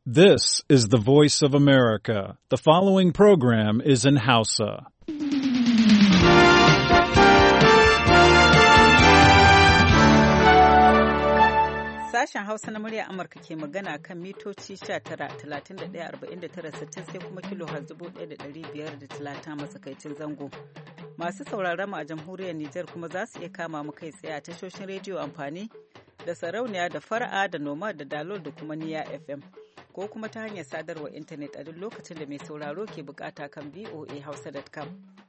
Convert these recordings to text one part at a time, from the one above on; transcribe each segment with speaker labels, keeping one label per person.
Speaker 1: This is the voice of America. The following program is in Hausa.
Speaker 2: Sashen Hausa na murya Amurka ke magana kan mitoci 19,31,49,60 sai kuma kilo har 1,530 matsakaicin zango. Masu sauraron mu a jamhuriyar Nijar kuma za su iya kama mu kai tsaye a tashoshin rediyo amfani da sarauniya da fara'a da noma da dalol da kuma niya FM. Ko kuma ta hanyar sadarwar intanet a duk lokacin da mai sauraro ke bukata kan voahausa.com.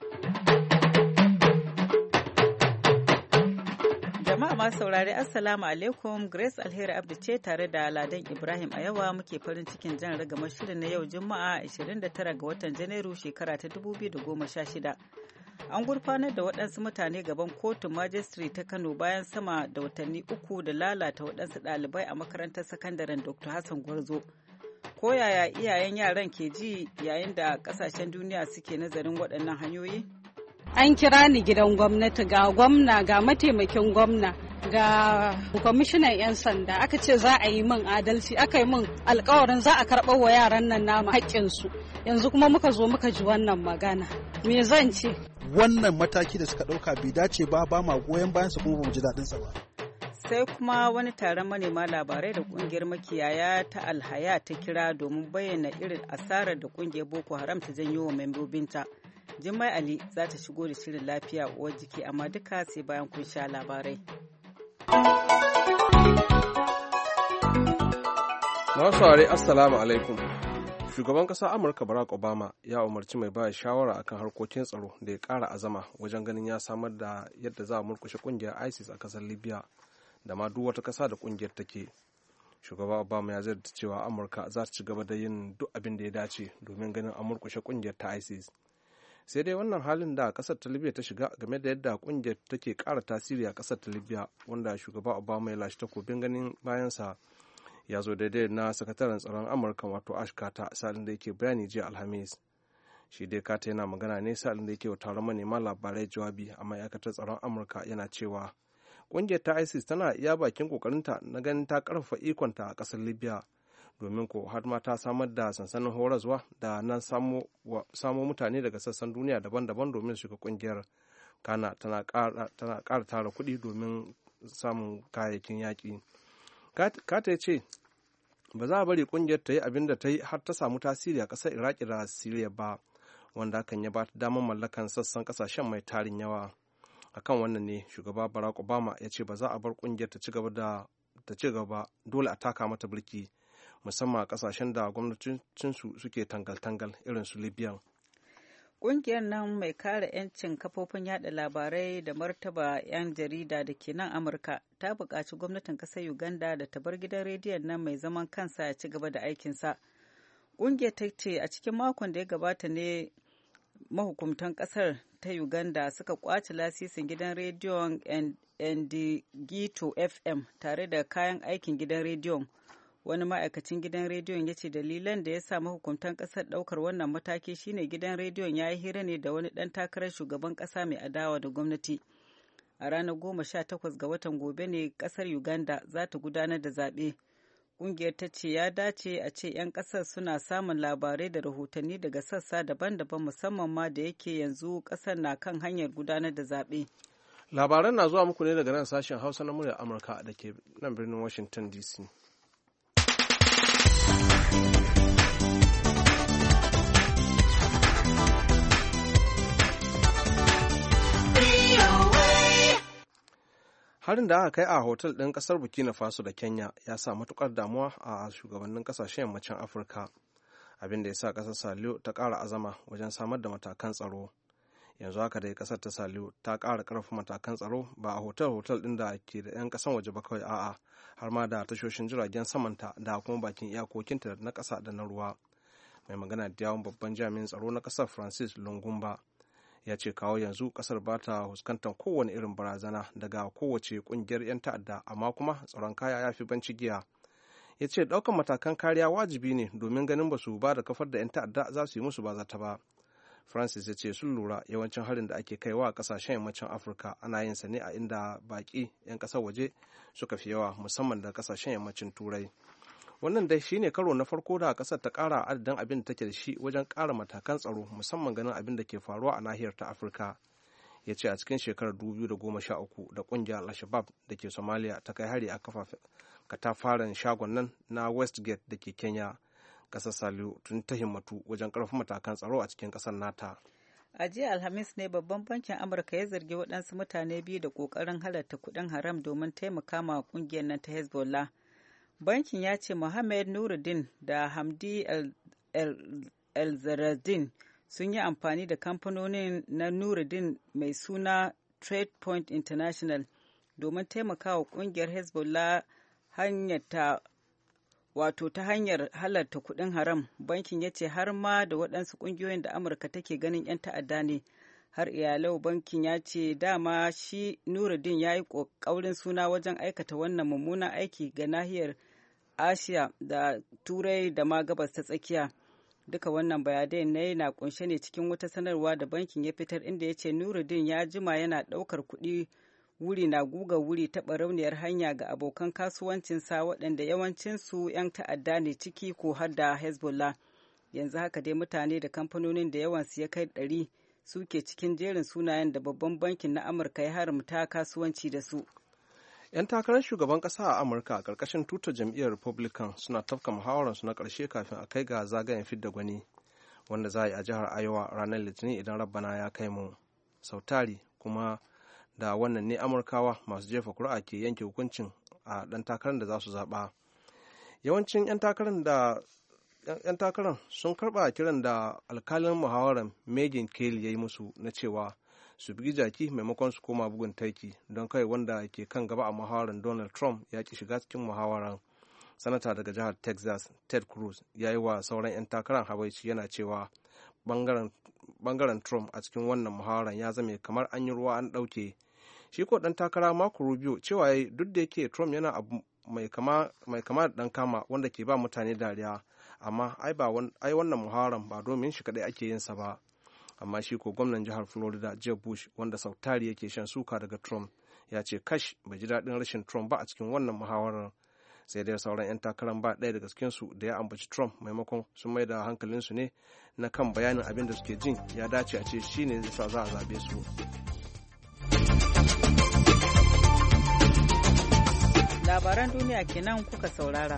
Speaker 2: Jama'a masu saurari Assalamu alaikum, Grace Alheri Abdu ce tare da Ladan Ibrahim a yawa muke farin cikin jan ragamar shirin na yau Juma'a 29 ga watan Janairu shekara ta 2016. An gurfanar da waɗansu mutane gaban kotun majistri ta Kano bayan sama da watanni uku da lalata waɗansu ɗalibai a makarantar sakandaren Dr. Hassan Gwarzo. Ko yaya iyayen yaran ke ji yayin da ƙasashen duniya suke nazarin waɗannan hanyoyi?
Speaker 3: An kira ni gidan gwamnati ga gwamna ga mataimakin gwamna ga kwamishinan 'yan sanda aka ce za a yi min adalci aka yi min alkawarin za a karɓar wa yaran nan nama haƙƙinsu yanzu kuma muka zo muka ji wannan magana me zan ce
Speaker 4: wannan mataki da suka ɗauka bai dace ba ma goyon bayan su kuma ba mu ji daɗin sa ba.
Speaker 2: Sai kuma wani taron manema labarai da kungiyar makiyaya ta Alhaya ta kira domin bayyana irin asarar da kungiyar Boko Haram ta janyo wa membobinta. Jummai Ali za ta shigo da shirin lafiya uwar jiki amma duka sai bayan kun sha labarai.
Speaker 5: Masu saurare Assalamu alaikum. Shugaban ƙasar Amurka Barack Obama ya umarci mai baya shawara akan harkokin tsaro da ya ƙara azama wajen ganin ya samar da yadda za a murkushe ƙungiyar ISIS a ƙasar Libya da ma duk wata ƙasa da ƙungiyar take. Shugaba Obama ya zarta cewa Amurka za ta ci gaba da yin duk abin da ya dace domin ganin an murkushe ƙungiyar ta ISIS. Sai dai wannan halin da ƙasar ta Libya ta shiga game da yadda ƙungiyar take ƙara tasiri a ƙasar ta Libya wanda shugaba Obama ya lashe takobin ganin bayansa ya zo daidai na sakataren tsaron Amurka wato Ash Carter salin da yake bayani jiya Alhamis. Shi dai Carter yana magana ne salin da yake wa taron manema labarai jawabi a ma'aikatar tsaron Amurka yana cewa ƙungiyar ta ISIS tana iya bakin ƙoƙarinta na ganin ta ƙarfafa ikonta a ƙasar Libya domin ko har ma ta samar da sansanin horaswa da nan samo mutane daga sassan duniya daban-daban domin shiga ƙungiyar. Kana tana ƙara tara kuɗi domin samun kayayyakin yaƙi. Kata ya ce ba za a bari ƙungiyar ta yi abin da ta yi har ta samu tasiri a ƙasar Iraki da Siriya ba, wanda hakan ya ba ta damar mallakan sassan ƙasashen mai tarin yawa. Akan wannan ne shugaba Barack Obama ya ce ba za a bar ƙungiyar ta ci gaba dole a taka mata birki musamman a ƙasashen da gwamnatocinsu suke tangal-tangal irin su Libya.
Speaker 2: Ƙungiyar nan mai kare 'yancin kafofin yada labarai da martaba 'yan jarida da ke nan Amurka ta buƙaci gwamnatin ƙasar Uganda da ta bar gidan rediyon nan mai zaman kansa ya ci gaba da aikinsa. Ƙungiyar ta ce a cikin makon da ya gabata ne mahukumtan ƙasar ta Uganda suka ƙwace lasisin gidan rediyon Ndigito FM tare da kayan aikin gidan rediyon. Wani ma'aikacin gidan rediyon ya ce dalilan da ya sa mahukuntan ƙasar ɗaukar wannan mataki shine gidan rediyon ya yi hira ne da wani ɗan takarar shugaban ƙasa mai adawa da gwamnati. A ranar 18 ga watan gobe ne ƙasar Uganda za ta gudanar da zaɓe. Ƙungiyar ta ce ya dace a ce 'yan ƙasar suna samun labarai da rahotanni daga sassa daban-daban musamman ma da yake yanzu ƙasar na kan hanyar gudanar da zaɓe.
Speaker 5: Labaran na zuwa muku ne daga nan sashen Hausa na muryar Amurka da ke nan birnin Washington DC. Harin da aka kai a hotel ɗin ƙasar Burkina Faso da Kenya ya sa matuƙar damuwa a shugabannin ƙasashen yammacin Afirka, abin da ya sa ƙasar Saliyo ta ƙara azama wajen samar da matakan tsaro. Yanzu haka dai ƙasar ta Saliyo ta ƙara ƙarfafa matakan tsaro ba a hotel ɗin da ke da 'yan ƙasan waje ba kawai a'a har ma da tashoshin jiragen samanta da kuma bakin iyakokinta na ƙasa da na ruwa. Mai magana da yawon babban jami'in tsaro na ƙasar Francis Lungumba ya ce kawo yanzu kasar ba ta fuskantar kowane irin barazana daga kowace kungiyar 'yan ta'adda amma kuma tsaron kaya ya fi banci giya. Ya ce ɗaukar matakan kariya wajibi ne domin ganin ba su ba da kafar da 'yan ta'adda za su yi musu bazata ba. Francis ya ce sun lura yawancin harin da ake kaiwa a kasashen yammacin Afirka ana yin sa ne a inda baƙi 'yan ƙasar waje suka fi yawa musamman da kasashen yammacin Turai. wannan dai shine karo na farko da kasar ta kara adadin abin da take da shi wajen kara matakan tsaro, musamman ganin abin da ke faruwa a nahiyar ta Afirka. Ya ce a cikin shekarar 2013 da kungiyar al-Shabab da ke Somalia ta kai hari a katafaren shagon nan na Westgate da ke Kenya. Kasar Saliyo tun ta himmatu wajen karfafa matakan tsaro a cikin kasar nata.
Speaker 2: A jiya Alhamis ne babban bankin Amurka ya zargi waɗansu mutane biyu da ƙoƙarin halarta kuɗin haram domin taimaka ma ƙungiyar nan ta Hezbollah. Bankin ya ce Mohammed Nuruddin da Hamdi El-Zaradin sun yi amfani da kamfanonin na Nuruddin mai suna Trade Point International domin taimakawa ƙungiyar Hezbollah ta hanyar halarta kuɗin haram. Bankin ya ce har ma da waɗansu ƙungiyoyin da Amurka take ganin 'yan ta'adda ne. Har iyalau bankin ya ce dama shi Nuruddin ya yi ƙaurin suna wajen aikata wannan mummunan aiki ga nahiyar Asiya da Turai da ma gabas ta tsakiya. Duka wannan bayanai ne na kunshe ne cikin wata sanarwa da bankin ya fitar, inda ya ce Nuruddin ya jima yana ɗaukar kuɗi wuri na guga wuri ta barauniyar hanya ga abokan kasuwancinsa waɗanda yawancinsu 'yan ta'adda ne, ciki ko har da Hezbollah. Yanzu haka dai mutane da kamfanonin da yawansu ya kai 100 suke cikin jerin sunayen da babban bankin na Amurka ya haramta kasuwanci da su.
Speaker 5: 'Yan takarar shugaban ƙasa a Amurka a ƙarƙashin tutar jam'iyyar Republican suna tafka muhawararsu na ƙarshe kafin a kai ga zagayen fidda gwani, wanda za a yi a jihar Iowa ranar Litinin idan Rabbana ya kai mu. Sautari kuma da wannan ne Amurkawa masu jefa kuri'a ke yanke hukuncin a ɗan takarar da za su zaɓa. Yawancin 'yan takarar sun karɓa kiran da alkalin muhawarar Megyn Kelly ya yi musu na cewa su bugi jaki maimakon su koma bugun taiki, don kai wanda ke kan gaba a muhawarar Donald Trump ya ki shiga cikin muhawarar. Sanata daga jihar Texas Ted Cruz ya yi wa sauran 'yan takarar habaici yana cewa bangaren Trump a cikin wannan muhawarar ya zame kamar an yi ruwa an ɗauke. Shi ko ɗan takara Marco Rubio cewa ya yi duk da yake Trump yana abu mai kama da ɗan kama wanda ke ba mutane dariya, amma ai wannan muhawarar ba domin shi kaɗai ake yin sa ba. Amma shi ko gwamnan jihar Florida Jeb Bush, wanda sautari yake shan suka daga Trump, ya ce kash bai ji daɗin rashin Trump ba a cikin wannan muhawarar. Sai dai sauran 'yan takarar ba ɗaya daga cikinsu da ya ambaci Trump, maimakon sun mai da hankalinsu ne na kan bayanin abin da suke jin ya dace a ce shi ne zai sa za a zaɓe su.
Speaker 2: Labaran duniya kenan kuka saurara.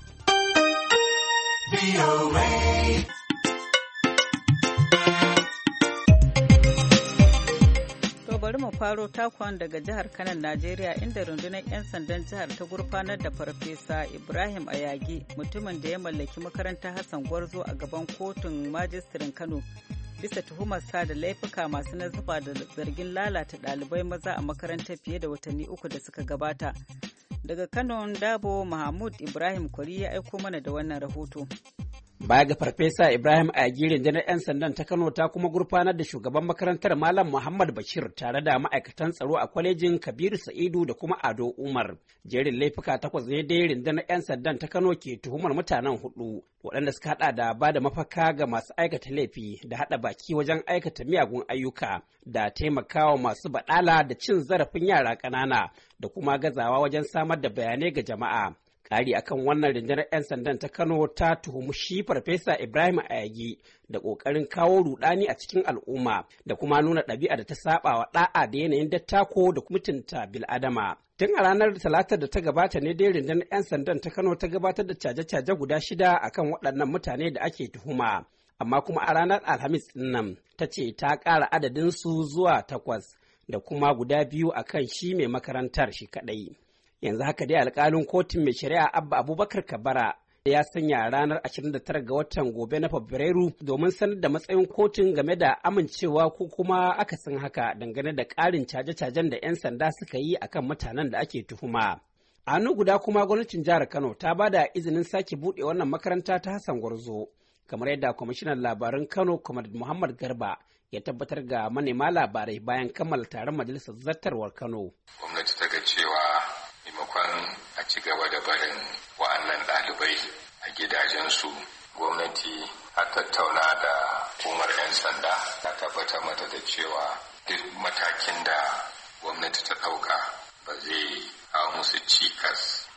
Speaker 2: Bari mu faro takon daga jihar Kanan, Najeriya, inda rundunar 'yan sandan jihar ta gurfanar da Farfesa Ibrahim Ayagi, mutumin da ya mallaki makarantar Hassan Gwarzo a gaban kotun majistirin Kano, bisa tuhumarsa da laifuka masu nasaba da zargin lalata ɗalibai maza a makarantar fiye da watanni 3 da suka gabata. Daga Kano, Dabo Mahmud Ibrahim Kwari ya aiko mana da wannan rahoto.
Speaker 6: Baya ga Farfesa Ibrahim Ayagi, rundunar 'yan sandan ta Kano ta kuma gurfanar da shugaban makarantar Malam Muhammad Bashir tare da ma'aikatan tsaro a kwalejin Kabiru Sa'idu da kuma Ado Umar. Jerin laifuka 8 ne dai rundunar 'yan sandan ta Kano ke tuhumar mutanen 4, waɗanda suka haɗa da ba da mafaka ga masu aikata laifi, da haɗa baki wajen aikata miyagun ayyuka, da taimakawa masu baɗala da cin zarafin yara ƙanana, da kuma gazawa wajen samar da bayanai ga jama'a. Ƙari akan wannan, rundunar 'yan sandan ta Kano ta tuhumi shi Farfesa Ibrahim Ayagi da ƙoƙarin kawo rudani a cikin al'umma, da kuma nuna ɗabi'a da ta saba wa ɗa'a da yanayin dattako da mutunta bil'adama. Tun a ranar Talatar da ta gabata ne dai rundunar 'yan sandan ta Kano ta gabatar da caje-caje guda 6 akan waɗannan mutane da ake tuhuma. Amma kuma a ranar Alhamis ɗin nan ta ce ta ƙara adadin su zuwa 8, da kuma guda 2 akan shi mai makarantar shi kaɗai. Yanzu haka dai alƙalin kotun mai shari'a Abba Abubakar Kabara ya sanya ranar 29 ga watan gobe na Fabrairu domin sanar da matsayin kotun game da amincewa ko kuma akasin haka dangane da ƙarin caje-cajen da 'yan sanda suka yi akan mutanen da ake tuhuma. A hannu guda kuma gwamnatin jihar Kano ta ba da izinin sake buɗe wannan makaranta ta Hassan Gwarzo, kamar yadda kwamishinan labarun Kano Comrade Muhammad Garba ya tabbatar ga manema labarai bayan kammala taron majalisar zartarwar Kano.
Speaker 7: Gwamnati ta ga cewa maimakon a ci gaba da barin wa'annan ɗalibai a gidajensu, gwamnati a tattauna da hukumar 'yan sanda ta tabbatar mata da cewa duk matakin da gwamnati ta ɗauka ba zai kawo musu cikas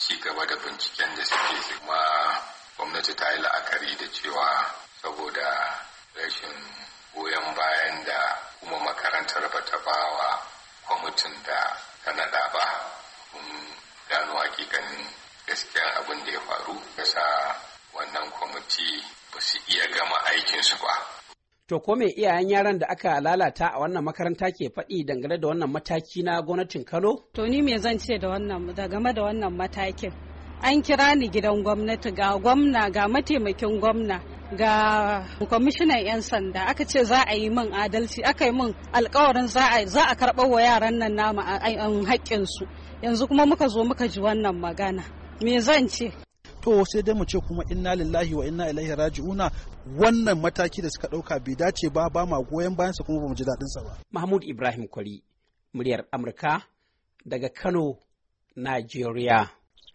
Speaker 7: ci gaba da binciken da suke kuma gwamnati ta yi la'akari da cewa saboda rashin goyon bayan da kuma makarantar ba ta ba wa kwamitin da ta naɗa ba kun gano hakikanin gaskiyan abin da ya faru yasa wannan kwamiti ba su iya gama aikinsu ba.
Speaker 6: To ko me iyayen yaran da aka lalata a wannan makaranta ke faɗi dangane da wannan mataki na gwamnatin Kano?
Speaker 3: To ni me zan ce game da wannan matakin? An kira ni gidan gwamnati ga gwamna ga mataimakin gwamna ga kwamishinan 'yan sanda aka ce za a yi min adalci aka yi min alkawarin za a karɓar wa yaran nan nama haƙƙinsu yanzu kuma muka zo muka ji wannan magana me zan ce?
Speaker 4: To sai dai mu ce kuma inna lillahi wa inna ilaihi raji'una wannan mataki da suka ɗauka bai dace ba ma goyon bayansa kuma ba mu ji daɗinsa ba.
Speaker 6: Mahmud Ibrahim Kwari, muryar Amurka daga Kano, Najeriya.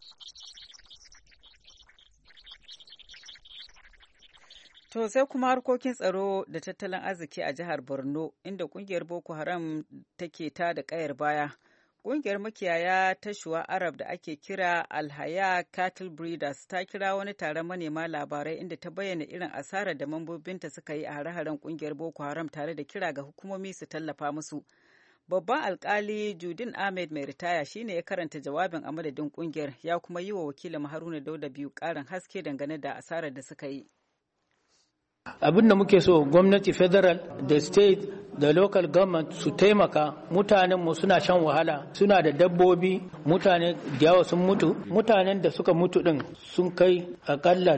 Speaker 2: To sai kuma harkokin tsaro da tattalin arziki a jihar Borno inda kungiyar Boko Haram take ta da kayar baya. Kungiyar makiyaya ta Shuwa Arab da ake kira Alhaya Cattle Breeders ta kira wani taron manema labarai inda ta bayyana irin asarar da mambobinta suka yi a hare-haren kungiyar Boko Haram tare da kira ga hukumomi su tallafa musu. Babban alkali Judin Ahmed mai ritaya shine ya karanta jawabin a madadin kungiyar ya kuma yi wa wakilin Haruna Dauda biyu karin haske dangane da asarar da suka yi.
Speaker 8: Abin da muke so gwamnati federal da state da local government su taimaka mutanenmu suna shan wahala suna da dabbobi mutane da yawa sun mutu mutanen da suka mutu din sun kai akalla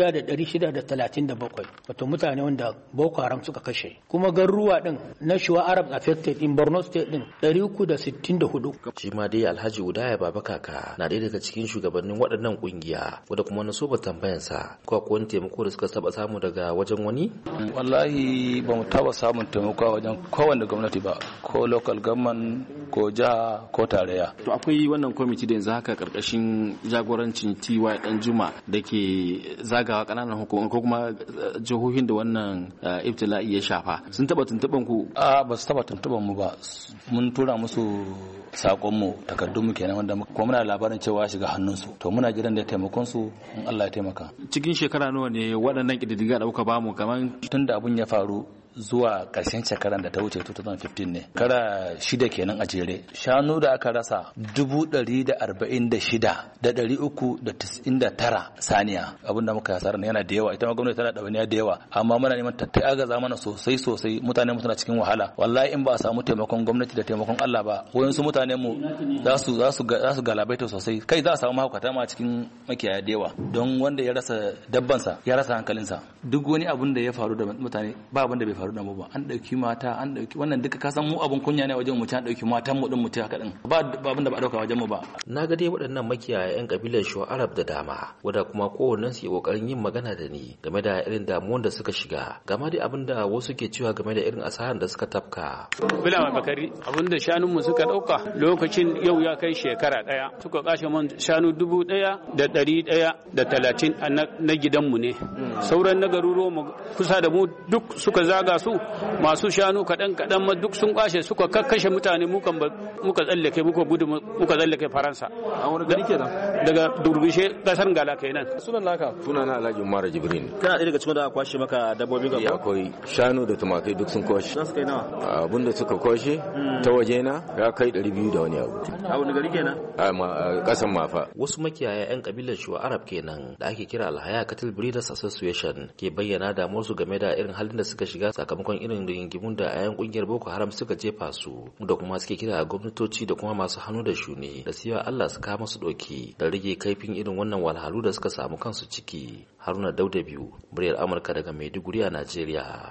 Speaker 8: 1637 wato mutane wanda Boko Haram suka kashe kuma garuruwa din na Shuwa Arab affected in Borno state din 364.
Speaker 9: Shi ma dai Alhaji Udaya Baba Kaka na ɗaya daga cikin shugabannin waɗannan kungiya wanda kuma na so ba tambayansa ko akwai wani taimako da suka saba samu daga wajen wani?
Speaker 10: Wallahi ba mu taba samun taimako wajen kowanne gwamnati ba ko local government ko jiha ko tarayya.
Speaker 9: To akwai wannan kwamiti da yanzu haka karkashin jagorancin TY Danjuma da ke zagawa kananan hukumomi ko kuma jihohin da wannan ibtila'i ya shafa. Sun taba tuntuban ku?
Speaker 10: Ba su taba tuntuban mu ba. Mun tura musu sakon mu takardun mu kenan wanda kuma muna labarin cewa shiga hannunsu. To muna jiran da taimakon su in Allah ya taimaka.
Speaker 9: Cikin shekara nawa ne waɗannan ƙididdiga da kuka bamu kamar
Speaker 10: tun da abun ya faru zuwa ƙarshen shekaran da ta wuce 2015 ne kara 6 kenan a jere shanu da aka rasa 146,399 saniya abinda muka hasara yana da yawa ita ma gwamnati tana ɗawainiya da yawa amma muna neman ta agaza mana sosai mutane mu suna cikin wahala wallahi in ba a samu taimakon gwamnati da taimakon Allah ba wayansu mutane mu za su galabaita sosai kai za a samu mahaukata ma cikin makiyaya da yawa don wanda ya rasa dabbansa ya rasa hankalinsa duk wani abun da ya faru da mutane ba abin da bai faru da mu ba an dauki mata an dauki wannan duka ka san mu abun kunya ne wajen mu an dauki matan mu din mu haka din ba abin da ba dauka wajen mu ba
Speaker 9: na ga dai waɗannan makiyaya yan kabilar Shuwa Arab da dama wanda kuma kowannen su yi kokarin yin magana da ni game da irin damuwar da suka shiga game da abin da wasu ke cewa game da irin asaran da suka tafka.
Speaker 11: Bilama Bakari abin da shanun mu suka dauka lokacin yau ya kai shekara daya suka kashe man shanu 1,130 na gidanmu ne sauran na garuruwa mu kusa da mu duk suka zaga su masu shanu kaɗan ma duk sun kwashe suka kakkashe mutane muka tsallake muka gudu muka tsallake Faransa.
Speaker 9: A wani gari kenan?
Speaker 11: Daga Durbishe kasar Gala kenan.
Speaker 9: Sunan naka?
Speaker 12: Sunana Alhaji Umar Jibrin.
Speaker 9: Kana ɗaya daga cikin da kwashe maka dabbobin gaba?
Speaker 12: Akwai shanu da tumakai duk sun kwashe.
Speaker 9: Za su kai nawa?
Speaker 12: Abin da suka kwashe ta waje na ya kai 200 da wani abu.
Speaker 9: A wani gari kenan?
Speaker 12: A kasan Mafa.
Speaker 9: Wasu makiyaya 'yan kabilar Shuwa Arab kenan da ake kira Alhaya Cattle Breeders Association ke bayyana damuwarsu game da irin halin da suka shiga sakamakon irin rigingimun da 'yan kungiyar Boko Haram suka jefa su da kuma suke kira gwamnatoci da kuma masu hannu da shuni da siya Allah su kawo musu doki da rage kaifin irin wannan walhalu da suka samu kansu ciki. Haruna Dauda biyu, muryar Amurka daga Maiduguri a Najeriya.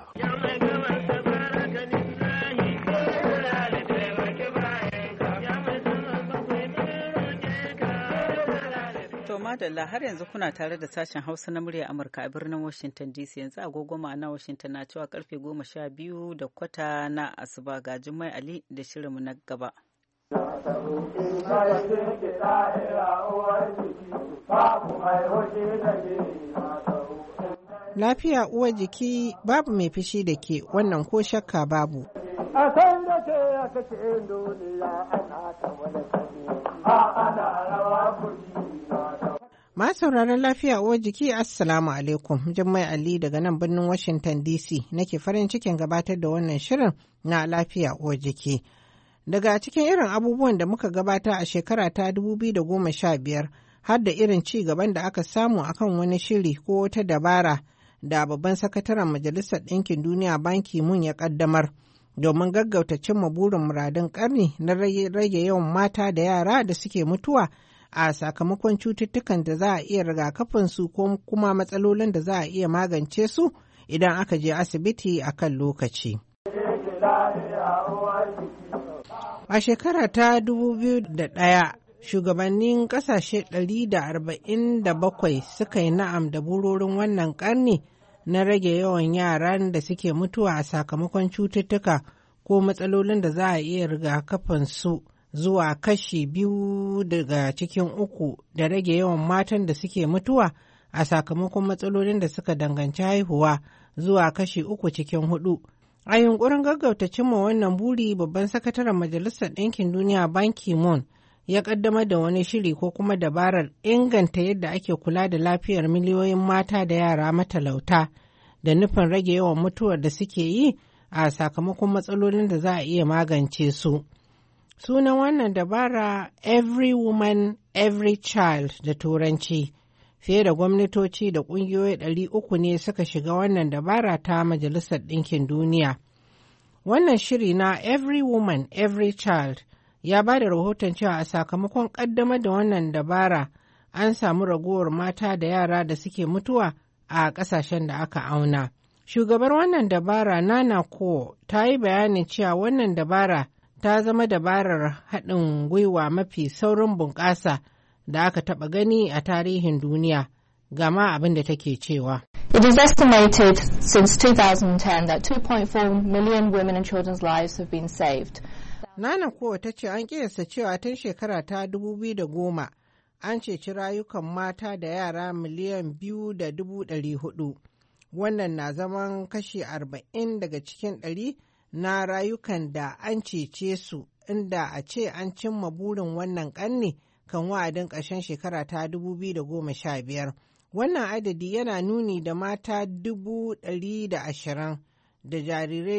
Speaker 2: Madalla har yanzu kuna tare da sashen Hausa na murya Amurka a birnin Washington DC yanzu agogo ma'ana Washington na cewa karfe 12:15 na asuba ga Jummai Ali da shirinmu na gaba.
Speaker 13: Lafiya uwar jiki babu mai fishi da ke wannan ko shakka babu.
Speaker 14: A san da ke aka ce duniya ana ta wani kare, ana rawa kuri.
Speaker 13: Ma sauraron lafiya uwar jiki Assalamu alaikum. Jummai Ali daga nan birnin Washington DC nake farin cikin gabatar da wannan shirin na lafiya uwar jiki. Daga cikin irin abubuwan da muka gabata a shekara ta 2015 har da irin ci gaban da aka samu akan wani shiri ko wata dabara da babban sakataren Majalisar Ɗinkin Duniya Ban Ki-moon ya ƙaddamar domin gaggauta cimma burin muradun ƙarni na rage yawan mata da yara da suke mutuwa a sakamakon cututtukan da za a iya rigakafinsu ko kuma matsalolin da za a iya magance su idan aka je asibiti a kan lokaci. A shekara ta 2001, shugabannin ƙasashe 147 suka yi na'am da burorin wannan ƙarni na rage yawan yaran da suke mutuwa a sakamakon cututtuka ko matsalolin da za a iya rigakafinsu zuwa kashi 2 daga cikin 3 da rage yawan matan da suke mutuwa a sakamakon matsalolin da suka danganci haihuwa zuwa kashi 3 cikin 4. A yunkurin gaggauta cimma wannan buri, babban sakataren Majalisar Ɗinkin Duniya Ban Ki-moon ya ƙaddamar da wani shiri ko kuma dabarar inganta yadda ake kula da lafiyar miliyoyin mata da yara matalauta da nufin rage yawan mutuwar da suke yi a sakamakon matsalolin da za a iya magance su. Sunan wannan dabara Every Woman, Every Child da Turanci. Fiye da gwamnatoci da ƙungiyoyi 300 ne suka shiga wannan dabara ta Majalisar Ɗinkin Duniya. Wannan shiri na Every Woman, Every Child ya ba da rahoton cewa a sakamakon ƙaddamar da wannan dabara an samu ragowar mata da yara da suke mutuwa a ƙasashen da aka auna. Shugabar wannan dabara Nana Ko ta yi bayanin cewa wannan dabara ta zama dabarar haɗin gwiwa mafi saurin bunƙasa da aka taɓa gani a tarihin duniya. Gama abin da take cewa.
Speaker 15: It is estimated since 2010 that 2.4 million women and children's lives have been saved.
Speaker 13: Nana Ko ta ce an kiyasta cewa tun shekara ta 2010 an ceci rayukan mata da yara miliyan 2.400. Wannan na zaman kashi 40 daga cikin 100 na rayukan da an cece su, inda a ce an cimma burin wannan ƙarni kan wa'adin ƙarshen shekara ta 2015. Wannan adadi yana nuni da mata 120,000 da jarirai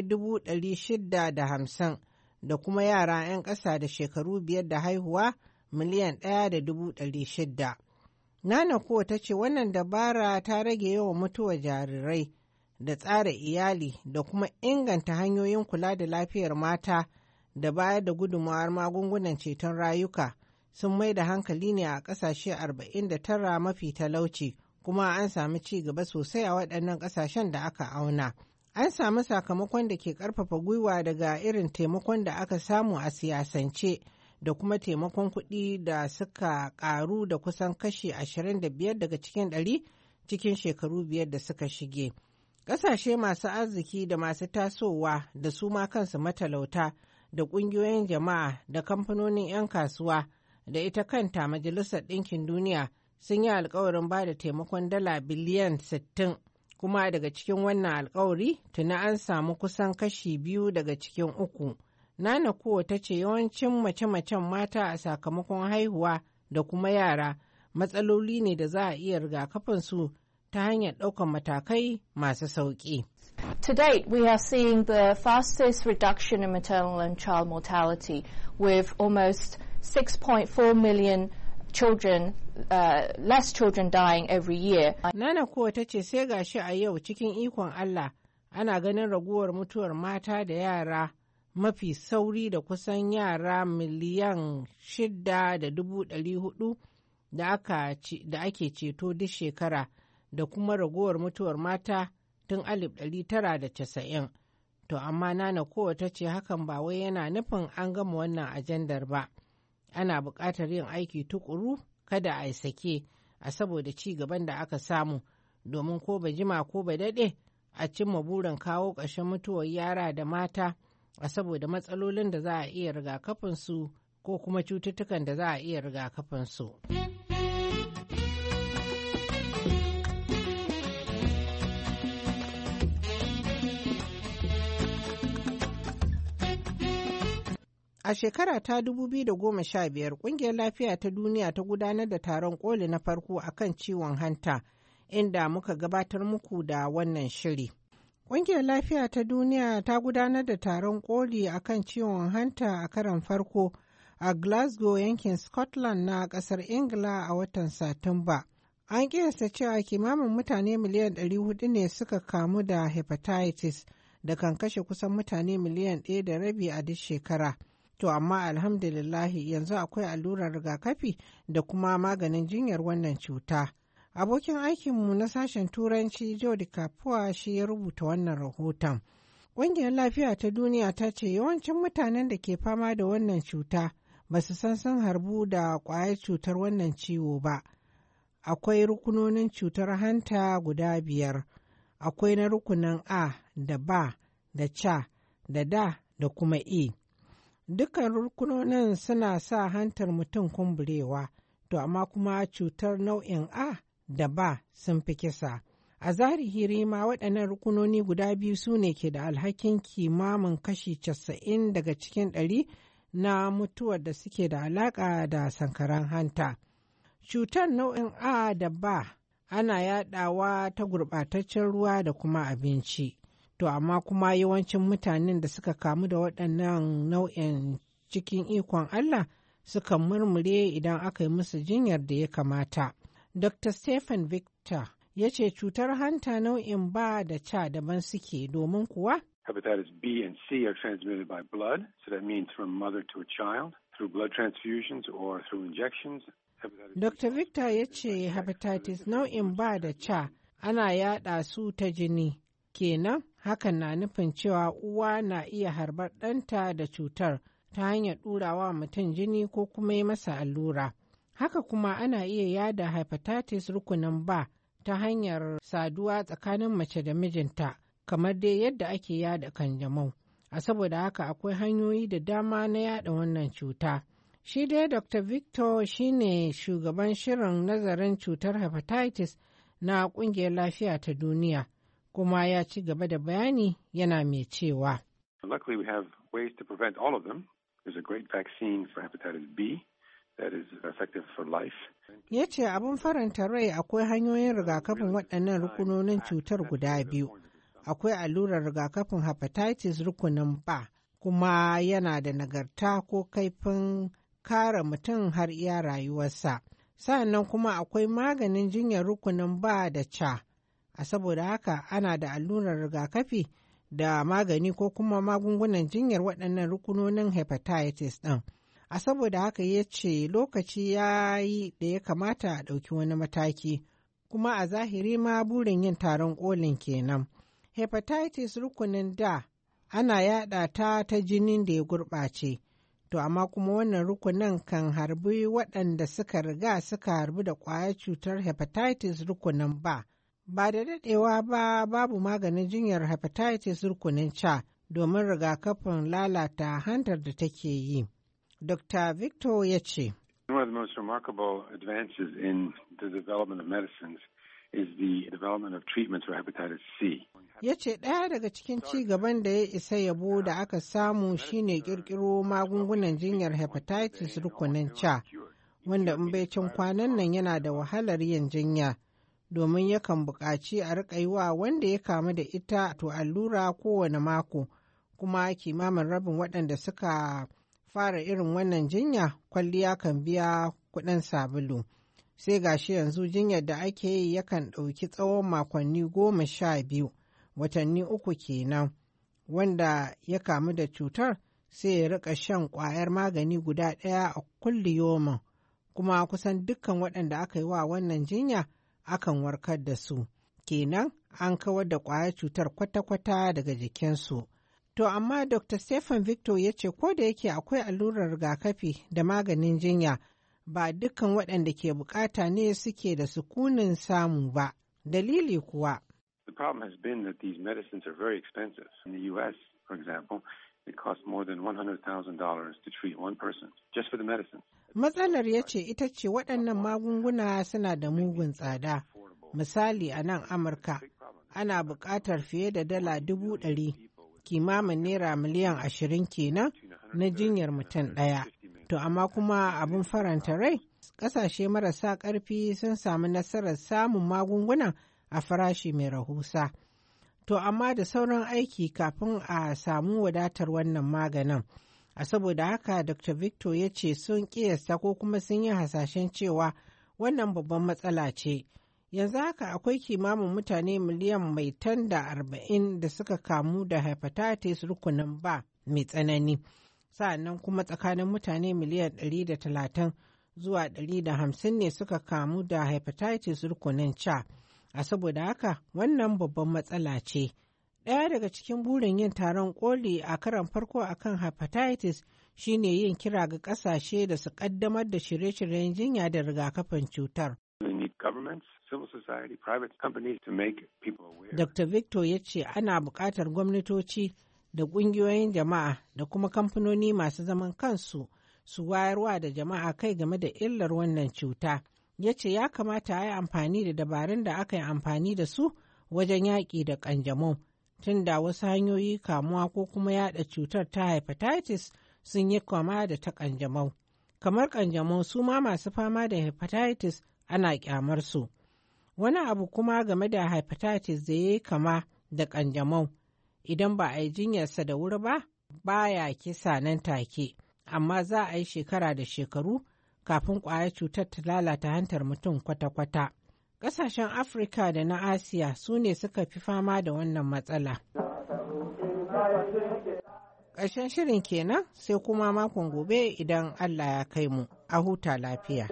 Speaker 13: 650,000 da kuma yara 'yan ƙasa da shekaru 5 da haihuwa miliyan 1,600,000. Nana Ko ta ce wannan dabara ta rage yawan mutuwar jarirai da tsara iyali da kuma inganta hanyoyin kula da lafiyar mata da bayar da gudunmawar magungunan ceton rayuka sun mai da hankali ne a ƙasashe 49 mafi talauci, kuma an sami ci gaba sosai a waɗannan ƙasashen da aka auna. An sami sakamakon da ke ƙarfafa gwiwa daga irin taimakon da aka samu a siyasance da kuma taimakon kuɗi da suka ƙaru da kusan kashi 25 daga cikin 100 cikin shekaru 5 da suka shige. Ƙasashe masu arziki da masu tasowa da su ma kansu matalauta da ƙungiyoyin jama'a da kamfanonin 'yan kasuwa da ita kanta Majalisar Ɗinkin Duniya sun yi alkawarin ba da taimakon dala biliyan 60, kuma daga cikin wannan alkawari tuni an samu kusan kashi 2 daga cikin 3. Nana Ko ta ce yawancin mace-macen mata a sakamakon haihuwa da kuma yara matsaloli ne da za a iya rigakafinsu ta hanyar ɗaukar matakai masu sauƙi.
Speaker 15: To date, we are seeing the fastest reduction in maternal and child mortality, with almost 6.4 million children, less children dying every year.
Speaker 13: Nana Ko ta ce sai gashi a yau cikin ikon Allah ana ganin raguwar mutuwar mata da yara mafi sauri da kusan yara miliyan 6.400 da ake ceto duk shekara, da kuma ragowar mutuwar mata tun 1990. To amma Nana Ko ta ce hakan ba wai yana nufin an gama wannan ajandar ba. Ana buƙatar yin aiki tukuru, kada a yi sake a saboda ci gaban da aka samu, domin ko ba jima ko ba daɗe a cimma burin kawo ƙarshen mutuwar yara da mata a saboda matsalolin da za a iya rigakafinsu ko kuma cututtukan da za a iya rigakafinsu. A shekara ta 2015, Ƙungiyar Lafiya ta Duniya ta gudanar da taron ƙoli na farko akan ciwon hanta, inda muka gabatar muku da wannan shiri. Ƙungiyar Lafiya ta Duniya ta gudanar da taron ƙoli akan ciwon hanta a karon farko a Glasgow, yankin Scotland na ƙasar Ingila a watan Satumba. An kiyasta cewa kimanin mutane miliyan 400 ne suka kamu da hepatitis da kan kashe kusan mutane miliyan 1.5 a duk shekara. To amma alhamdulillahi yanzu akwai allurar rigakafi da kuma maganin jinyar wannan cuta. Abokin aikinmu na sashen Turanci Jodi Kapuwa shi ya rubuta wannan rahoton. Ƙungiyar Lafiya ta Duniya ta ce yawancin mutanen da ke fama da wannan cuta ba su san sun harbu da ƙwayar cutar wannan ciwo ba. Akwai rukunonin cutar hanta guda 5. Akwai na rukunin A da B da C da D da kuma E. Dukkan rukunonin suna sa hantar mutum kumburewa, to amma kuma cutar nau'in A da B sun fi kisa. A zahiri ma waɗannan rukunoni guda biyu su ne ke da alhakin kimamin kashi 90 daga cikin 100 na mutuwar da suke da alaƙa da sankaran hanta. Cutar nau'in A da B ana yaɗawa ta gurɓataccen ruwa da kuma abinci. To amma kuma yawancin mutanen da suka kamu da waɗannan nau'in cikin ikon Allah suka murmure idan aka yi musu jinyar da ya kamata. Dr. Stephen Victor ya ce cutar hanta nau'in B da C daban suke domin kuwa
Speaker 16: Hepatitis B and C are transmitted by blood, so that means from mother to a child, through blood transfusions or through injections.
Speaker 13: Dr. Victor ya ce hepatitis nau'in B da C ana yada su ta jini. Kenan hakan na nufin cewa uwa na iya harbar ɗanta da cutar ta hanyar ɗurawa mutum jini ko kuma yi masa allura. Haka kuma ana iya yada hepatitis rukunin B ta hanyar saduwa tsakanin mace da mijinta, kamar dai yadda ake yada kanjamau. A saboda haka akwai hanyoyi da dama na yada wannan cuta. Shi dai Dr. Victor shine shugaban shirin nazarin cutar hepatitis na ƙungiyar lafiya ta duniya, kuma ya ci gaba da bayani yana mai cewa.
Speaker 16: Luckily we have ways to prevent all of them. There's a great vaccine for hepatitis B that is effective for life.
Speaker 13: Ya ce abin faranta rai akwai hanyoyin rigakafin waɗannan rukunonin cutar guda biyu. Akwai allurar rigakafin hepatitis rukunin B, kuma yana da nagarta ko kaifin kare mutum har iya rayuwarsa. Sa'annan kuma akwai maganin jinyar rukunin B da C. A saboda haka ana da allurar rigakafi da magani ko kuma magungunan jinyar waɗannan rukunonin hepatitis ɗin. A saboda haka ya ce lokaci ya yi da ya kamata a ɗauki wani mataki, kuma a zahiri ma burin yin taron ƙolin kenan. Hepatitis rukunin D ana yaɗa ta jinin da ya gurɓace, to amma kuma wannan rukunin kan harbi waɗanda suka riga suka harbi da ƙwayar cutar hepatitis rukunin B. Ba da daɗewa ba babu maganin jinyar hepatitis rukunin C domin rigakafin lalata hantar da take yi. Dr. Victor ya ce,
Speaker 16: One of the most remarkable advances in the development of medicines is the development of treatments for hepatitis C.
Speaker 13: Ya ce ɗaya daga cikin ci gaban da ya isa yabo da aka samu shine ƙirƙiro magungunan jinyar hepatitis rukunin C, wanda in baicin kwanan nan yana da wahalar yin jinya, domin yakan buƙaci a riƙa yi wa wanda ya kamu da ita to allura kowane mako, kuma kimamin rabin waɗanda suka fara irin wannan jinya kwalliya kan biya kuɗin sabulu. Sai gashi yanzu jinyar da ake yi yakan ɗauki tsawon makonni 12, watanni 3 kenan. Wanda ya kamu da cutar sai ya riƙa shan ƙwayar magani guda ɗaya a kulli yomin, kuma kusan dukkan waɗanda aka yi wa wannan jinya akan warkar da su. Kenan an kawar da ƙwayar cutar kwata-kwata daga jikinsu. To amma Dr. Stephen Victor ya ce ko da yake akwai allurar rigakafi da maganin jinya, ba dukkan waɗanda ke bukata ne suke da sukunin samu ba. Dalili kuwa.
Speaker 16: The problem has been that these medicines are very expensive. In the U.S., for example, it costs more than $100,000 to treat one person, just for the medicines.
Speaker 13: Matsalar ya ce ita ce waɗannan magunguna suna da mugun tsada. Misali a nan Amurka, ana buƙatar fiye da $100,000, kimamin naira miliyan 20 kenan, na jinyar mutum ɗaya. To amma kuma abin faranta rai, ƙasashe marasa ƙarfi sun samu nasarar samun magungunan a farashi mai rahusa. To amma da sauran aiki kafin a samu wadatar wannan maganin. A saboda haka Dr. Victor ya ce sun ƙiyasta ko kuma sun yi hasashen cewa wannan babban matsala ce. Yanzu haka akwai kimanin mutane miliyan mai tan da 40 da suka kamu da hepatitis rukunin ba mai tsanani. Sa'annan kuma tsakanin mutane miliyan 130 zuwa 150 ne suka kamu da hepatitis rukunin ca. A saboda haka wannan babban matsala ce. Ɗaya daga cikin burin yin taron koli a karon farko akan hepatitis shine yin kira ga ƙasashe da su ƙaddamar da shirye-shiryen jinya da rigakafin cutar. Dr. Victor ya ce ana buƙatar gwamnatoci da ƙungiyoyin jama'a da kuma kamfanoni masu zaman kansu su wayarwa da jama'a kai game da illar wannan cuta. Ya ce ya kamata a yi amfani da dabarun da aka yi amfani da su wajen yaƙi da ƙanjamau, tunda wasu hanyoyi kamuwa ko kuma yaɗa cutar ta hepatitis sun yi kama da ta ƙanjamau. Kamar ƙanjamau su ma masu fama da hepatitis ana ƙyamar su. Wani abu kuma game da hepatitis da ya yi kama da ƙanjamau, idan ba a yi jinyarsa da wuri ba, baya kisa nan take, amma za a yi shekara da shekaru kafin ƙwayar cutar ta lalata hantar mutum kwata-kwata. Ƙasashen Afirka da na Asiya su ne suka fi fama da wannan matsala. Ƙarshen shirin kenan sai kuma makon gobe idan Allah ya kai mu. A huta lafiya.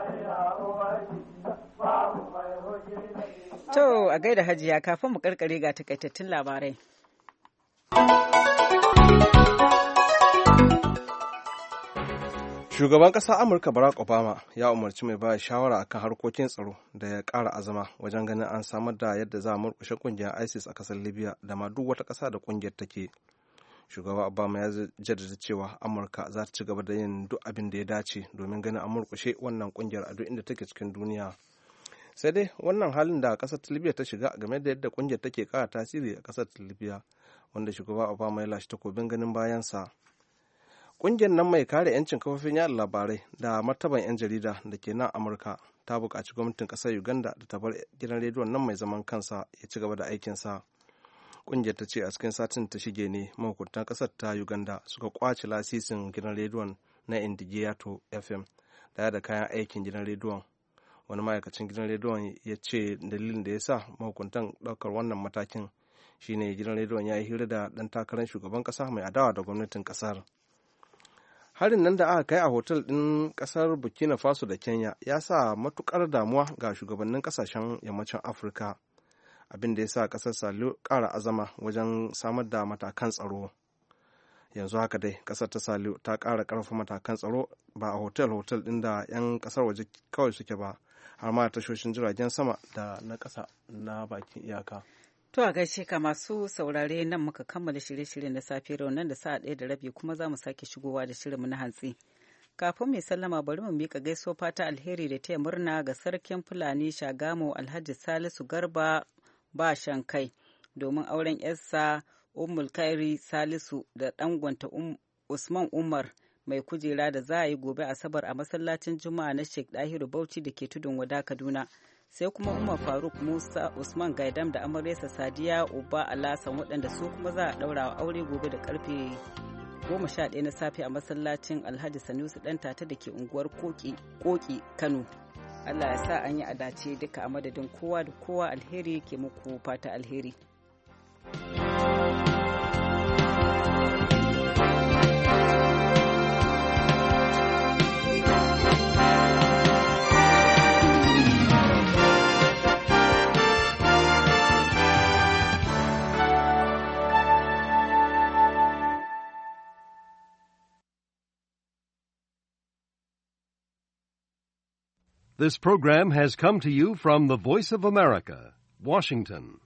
Speaker 2: To a gaida Hajiya, kafin mu karkare ga takaitattun labarai.
Speaker 5: Shugaban ƙasar Amurka Barack Obama ya umarci mai ba shawara akan harkokin tsaro da ya ƙara azama wajen ganin an samar da yadda za a murƙushe ƙungiyar ISIS a ƙasar Libya da ma duk wata ƙasa da ƙungiyar take. Shugaba Obama ya jaddada cewa Amurka za ta ci gaba da yin duk abin da ya dace domin ganin an murƙushe wannan ƙungiyar a duk inda take cikin duniya. Sai dai wannan halin da ƙasar ta Libya ta shiga game da yadda ƙungiyar take ƙara tasiri a ƙasar ta Libya, wanda shugaba Obama ya lashe takobin ganin bayansa. Ƙungiyar nan mai kare 'yancin kafofin yaɗa labarai da martaban 'yan jarida da ke nan Amurka ta buƙaci gwamnatin ƙasar Uganda da ta bar gidan rediyon nan mai zaman kansa ya ci gaba da aikinsa. Ƙungiyar ta ce a cikin satin ta shige ne mahukuntan ƙasar ta Uganda suka ƙwace lasisin gidan rediyon na Indigiyato FM daya da kayan aikin gidan rediyon. Wani ma'aikacin gidan rediyon ya ce dalilin da ya sa mahukuntan ɗaukar wannan matakin shine gidan rediyon ya yi hira da ɗan takarar shugaban ƙasa mai adawa da gwamnatin ƙasar. Harin nan da aka kai a hotel ɗin ƙasar Burkina Faso da Kenya ya sa matuƙar damuwa ga shugabannin ƙasashen yammacin Afirka, abin da ya sa ƙasar Saliyo ƙara azama wajen samar da matakan tsaro. Yanzu haka dai ƙasar ta Saliyo ta ƙara ƙarfafa matakan tsaro ba a hotel ɗin da 'yan ƙasar waje kawai suke ba, har ma tashoshin jiragen sama da na ƙasa na bakin iyaka.
Speaker 2: To a gaishe ka masu saurare nan muka kammala shirye-shiryen da safe nan da sa'a 1:30 kuma za mu sake shigowa da shirinmu na hantsi. Kafin mai sallama bari mu miƙa gaisuwa fata alheri da taya murna ga sarkin Fulani Shagamo Alhaji Salisu Garba ba shankai domin auren yarsa Ummul Kairi Salisu da ɗangwanta Usman Umar mai kujera da za a yi gobe Asabar a masallacin Juma'a na Sheikh Dahiru Bauchi da ke tudun wada Kaduna. Sai kuma Umar Faruk Musa Usman Gaidam da amaryarsa Sadiya Uba Alasan waɗanda su kuma za a ɗaura wa aure gobe da karfe 11 na safe a masallacin Alhaji Sanusi ɗan tata da ke unguwar Koki Kano. Allah ya sa an yi adace duka a madadin kowa da kowa alheri ke muku fata alheri.
Speaker 17: This program has come to you from the Voice of America, Washington.